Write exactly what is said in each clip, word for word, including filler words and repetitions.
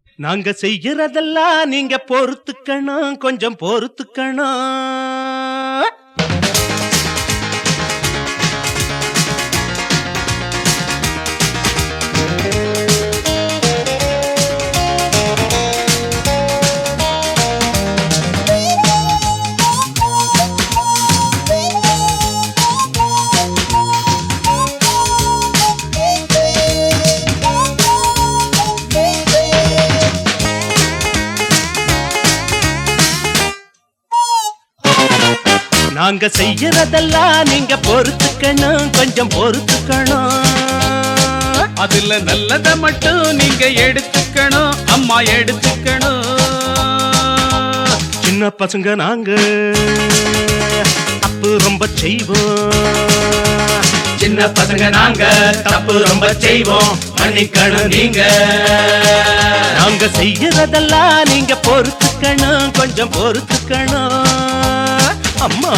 நாங்க செய்யறதெல்லாம் நீங்க பொறுத்துக்கணும், கொஞ்சம் பொறுத்துக்கணும். நாங்க செய்யறதெல்லாம் நீங்க பொறுத்துக்கணும், கொஞ்சம் பொறுத்துக்கணும். அதுல நல்லத மட்டும் நீங்க எடுத்துக்கணும், அம்மா எடுத்துக்கணும். சின்ன பசங்க நாங்க தப்பு ரொம்ப செய்வோம். சின்ன பசங்க நாங்க தப்பு ரொம்ப செய்வோம், மன்னிக்கணும் நீங்க. நாங்க செய்யறதெல்லாம் நீங்க பொறுத்துக்கணும், கொஞ்சம் பொறுத்துக்கணும். அம்மா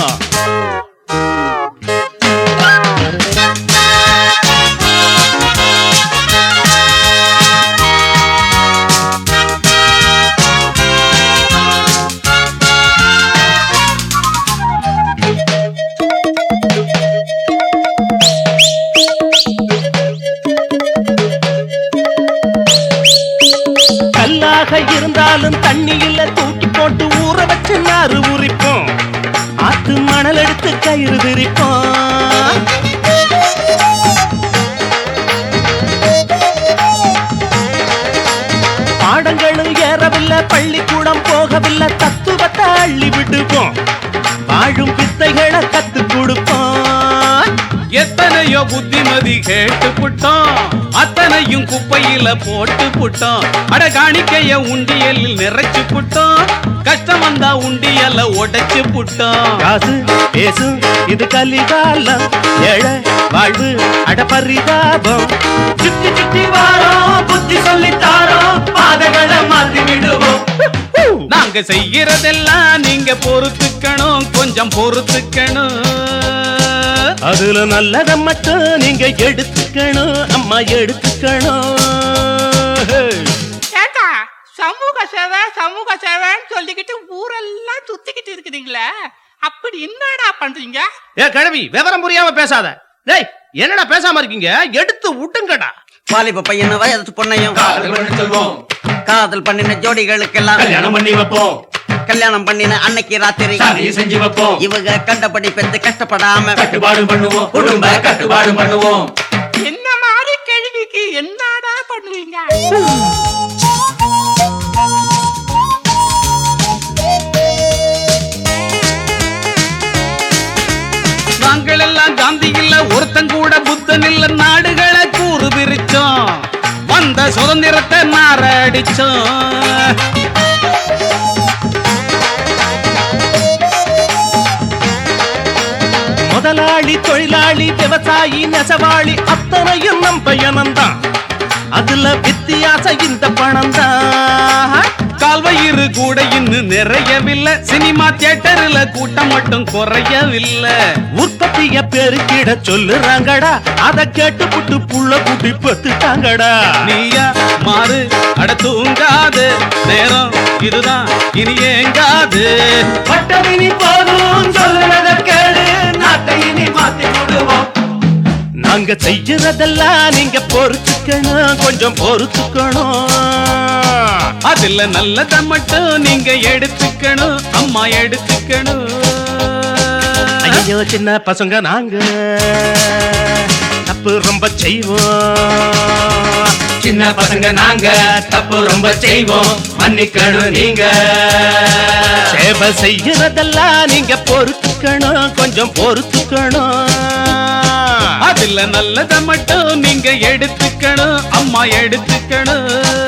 கல்லாக இருந்தாலும் தண்ணியில தூக்கி போட்டு ஊற வச்சு நாறு உரிப்போம். ஆத்து மணல் எடுத்து கயிறு விரிப்போம். பாடங்களும் ஏறவில்லை, பள்ளிக்கூடம் போகவில்லை, தத்துவத்தை அள்ளி விடுவோம். வாழும் வித்தைகளை கத்து கொடுப்போம். எத்தனையோ புத்திமதி கேட்டு புட்டோம், அத்தனையும் குப்பையில போட்டு புட்டோம். அட காணிக்கைய உண்டியலில் நிறைச்சு புட்டோம், கஷ்டம் வந்தா உண்டியல உடைச்சு புட்டோம். காசு பேசு இது கலிகாலம், ஏழை வாழ்வு அடபரிதாபம். சுத்தி சுத்தி வாரோம், புத்தி சொல்லித்தாரோம், பாதைகளை மாத்தி விடுவோம். நாங்க செய்யறதெல்லாம் நீங்க பொறுத்துக்கணும், கொஞ்சம் பொறுத்துக்கணும். அதுல நல்லத மட்டும் நீங்க எடுத்துக்கணும், அம்மா எடுத்துக்கணும். ஏண்டா சமூக சேவை சமூக சேவைன்னு சொல்லிக்கிட்டு ஊரெல்லாம் சுத்திக்கிட்டு இருக்குதுங்களே, அப்படி என்னடா பண்றீங்க? ஏ கிழவி, விவரம் புரியாம பேசாத. டேய், என்னடா பேசாம இருக்கீங்க? எடுத்து விட்டுங்கடா. வாலிப பையன வயது பொண்ணையும் காதல் பண்ணி சொல்வோம், காதல் பண்ணின ஜோடிகளுக்கெல்லாம் கல்யாணம் பண்ணி வைப்போம். கல்யாணம் பண்ணின அன்னைக்கு ராத்திரி சாதியை செஞ்சு வைப்போம். இவங்க கண்டபடி பெத்து கஷ்டப்படாம கட்டுப்பாடு பண்ணுவோம், குடும்ப கட்டுப்பாடு பண்ணுவோம். என்ன மாதிரி கேள்விக்கு என்னடா பண்ணுவீங்க? நாங்கள் எல்லாம் காந்தி இல்ல, ஒருத்தன் கூட புத்தன் இல்ல, நாடுகளை கூறு பிரிச்சோம், வந்த சுதந்திரத்தை நாரடிச்சோம். முதலாளி தொழிலாளி விவசாயி நெசவாளி அத்தனையும் நம் பயணம்தான். அதுல வித்தியாசம் இந்த பணம் தான். கால்வயிறு கூட இன்னும் நிறையவில்லை, சினிமா தியேட்டர்ல கூட்டம் மட்டும் குறையவில்லை. உற்பத்திய பெருக்கிட சொல்லுறாங்கடா, அத கேட்டு புட்டு புள்ள குட்டி பத்துட்டாங்கடா. நீயா மாறு, அட தூங்காது, நேரம் இதுதான் இனி ஏங்காது. பட்டமினி போதும் சொல்லுறத கேளு, நாட்டை இனி மாத்தி விடுவோம். நாங்க செய்யறதெல்லாம் நீங்க பொறுத்துக்கணும், கொஞ்சம் பொறுத்துக்கணும். அதுல நல்லத மட்டும் நீங்க எடுத்துக்கணும், அம்மா எடுத்துக்கணும். ஐயோ சின்ன பசங்க நாங்க தப்பு ரொம்ப செய்வோம். சின்ன பசங்க நாங்க தப்பு ரொம்ப செய்வோம், மன்னிக்கணும் நீங்க. சேவை செய்யறதெல்லாம் நீங்க பொறுத்துக்கணும், கொஞ்சம் பொறுத்துக்கணும். அதுல நல்லத மட்டும் நீங்க எடுத்துக்கணும், அம்மா எடுத்துக்கணும்.